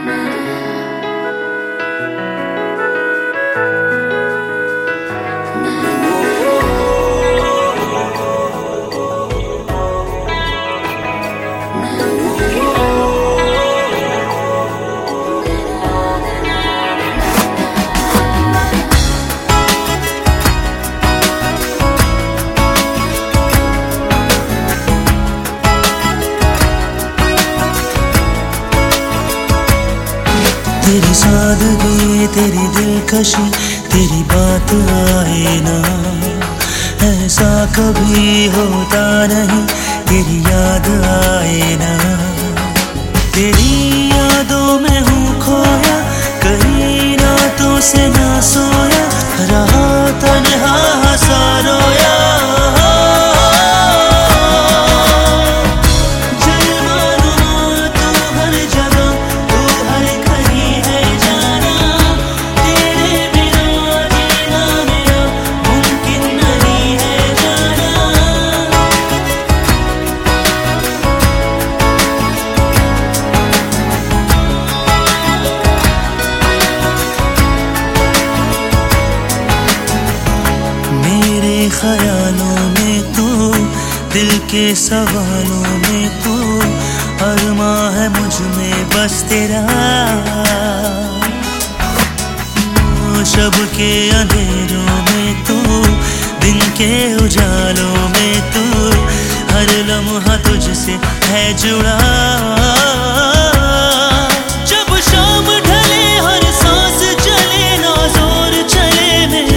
तेरी सादगी, तेरी दिलकशी, तेरी बात आए ना, ऐसा कभी होता नहीं, तेरी याद आए ना। तेरी यादों में हूँ खोया, कई रातों से ना सोया, रहा तन्हा हंसा रोया। ख्यालों में तू, दिल के सवालों में तू, अरमा है मुझ में बस तेरा। शब के अंधेरों में तू, दिन के उजालों में तू, हर लम्हा तुझसे है जुड़ा। जब शाम ढले हर सांस चले ना जोर चले मेरा।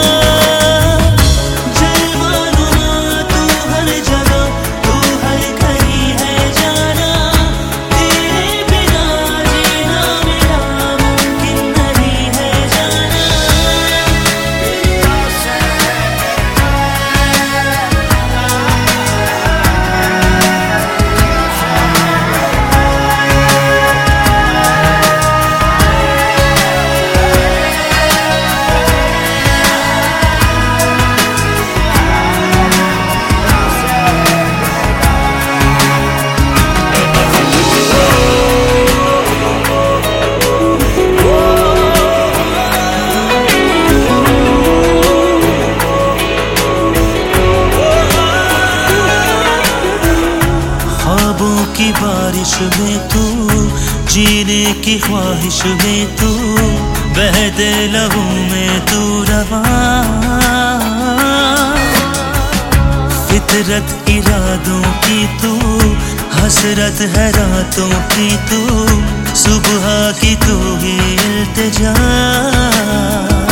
की बारिश में तू, जीने की ख्वाहिश में तू, बहते लहू में तू रवा। फितरत इरादों की तू, हसरत है रातों की तू, सुबह की तू ही इल्तिजा।